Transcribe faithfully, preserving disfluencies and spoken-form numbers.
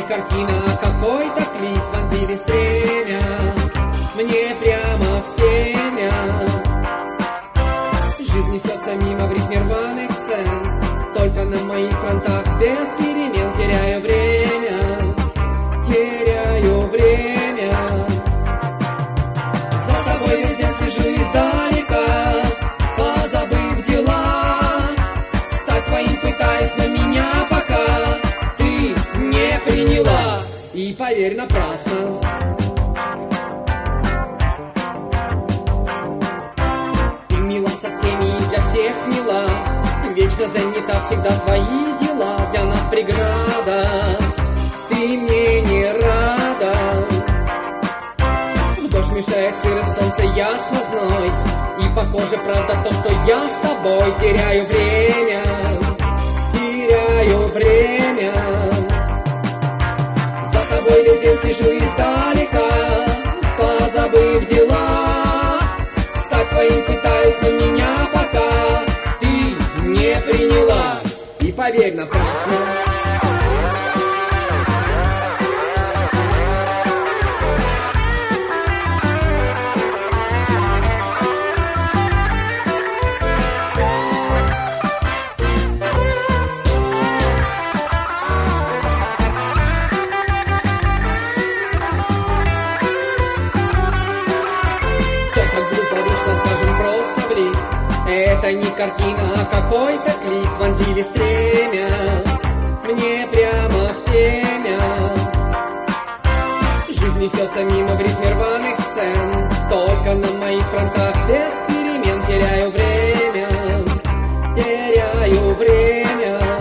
картина, а какой-то клип вонзили стремя мне прямо в темя. Жизнь несется мимо в ритме рваных сцен, только на моих фронтах без перемен теряю время, теряю время. За тобой везде слежу издалека, позабыв дела, стать твоим пытаюсь, но меня пока ты не приняла. И поверь, напрасно. Ты мила со всеми и для всех мила, вечно занята всегда твои дела. Для нас преграда, ты мне не рада. В дождь мешает сырость, солнце ясно зной, и похоже правда то, что я с тобой теряю время, теряю время. За тобой везде слежу издалека, позабыв дела, стать твоим пытаюсь, но меня пока ты не приняла. И поверь, напрасно. Это не картина, а какой-то клип вонзили стремя мне прямо в темя. Жизнь несется мимо в ритме рваных сцен, только на моих фронтах без перемен теряю время, теряю время.